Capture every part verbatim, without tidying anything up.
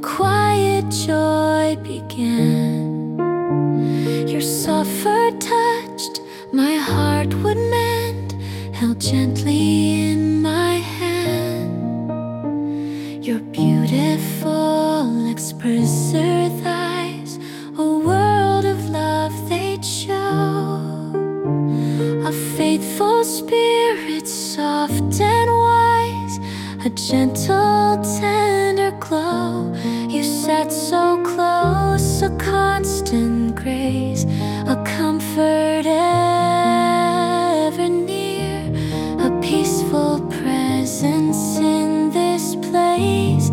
quiet joy began. Your softer touched my heart would mend, held gently in my hand. Your beautiful expressive eyes, a world of love they'd show. A faithful spirit, soft and wise, a gentle, tender glow. You sat so close, a constant grace, a comfort ever near, a peaceful presence in this place,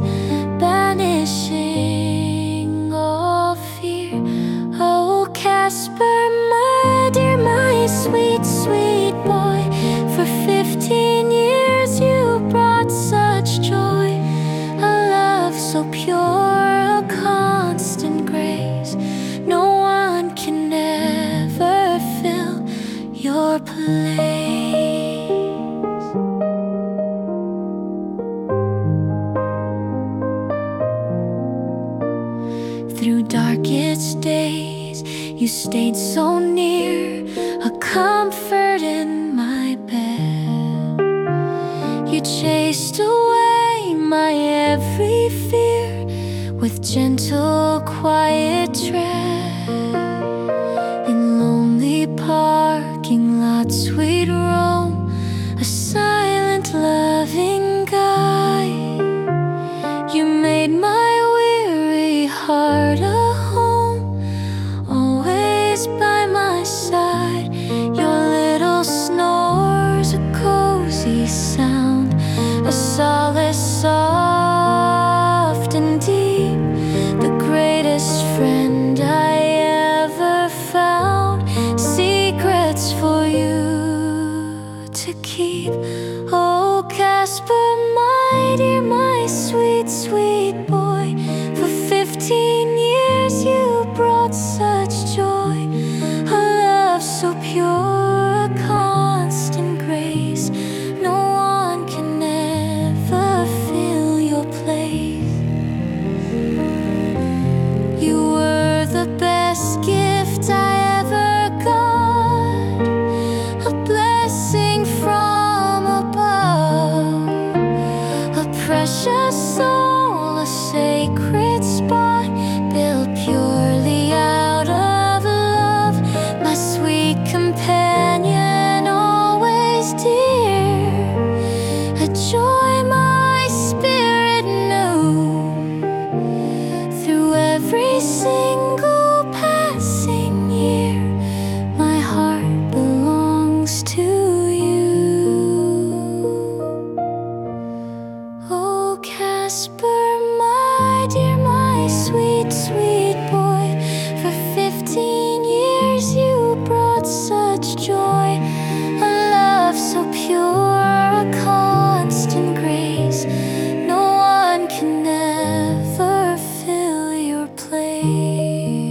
banishing all fear. Oh, Casper, my dear, my sweet, sweet boy, for fifteen years you brought such joy, a love so pure, a constant grace. No one can ever fill your place. Through darkest days you stayed so near, a comfort in my bed. You chased away my every fear with gentle, quiet tread. In lonely parking lots we'd roam, a silent, loving guide. You made my weary heart a home, always by my side. Your little snores, a cozy sound, a solace soft and deep, the greatest friend I ever found. Secrets for you to keep. Oh, Casper, my dear, my sweet, sweet boy, for fifteen years you brought such joy, a love so pure, a constant grace. No one can ever fill your place. You were the best gift I ever got, a blessing from above, a precious soul, a sacred spot, built purely out of love. My sweet companion, always dear, a joy my spirit knew. Through every single passing year, my heart belongs to you. Oh, Casper, my dear, my sweet, sweet boy, for fifteen years you brought such joy, a love so pure, a constant grace. No one can ever fill your place.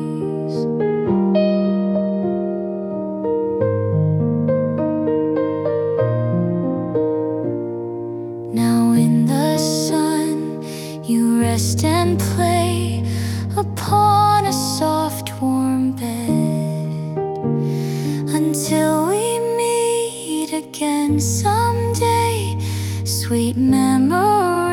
Now in the sun you rest and play upon a soft warm bed, until we meet again someday. Sweet memory